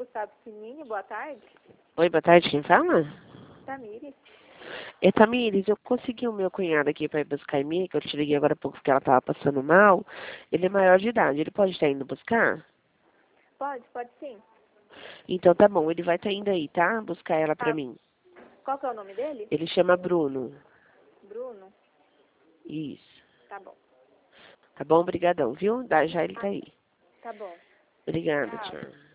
Gustavo Simini, boa tarde. Oi, boa tarde, quem fala? Tamires. Tamires, eu consegui o meu cunhado aqui para ir buscar em mim, que eu te liguei agora há pouco porque ela estava passando mal. Ele é maior de idade, ele pode estar indo buscar? Pode sim. Então tá bom, ele vai estar indo aí, tá? Buscar ela pra Tá. mim. Qual que é o nome dele? Ele chama Bruno. Bruno? Isso. Tá bom. Tá bom? Obrigadão, viu? Já ele tá aí. Tá bom. Obrigada, Tchau. tchau.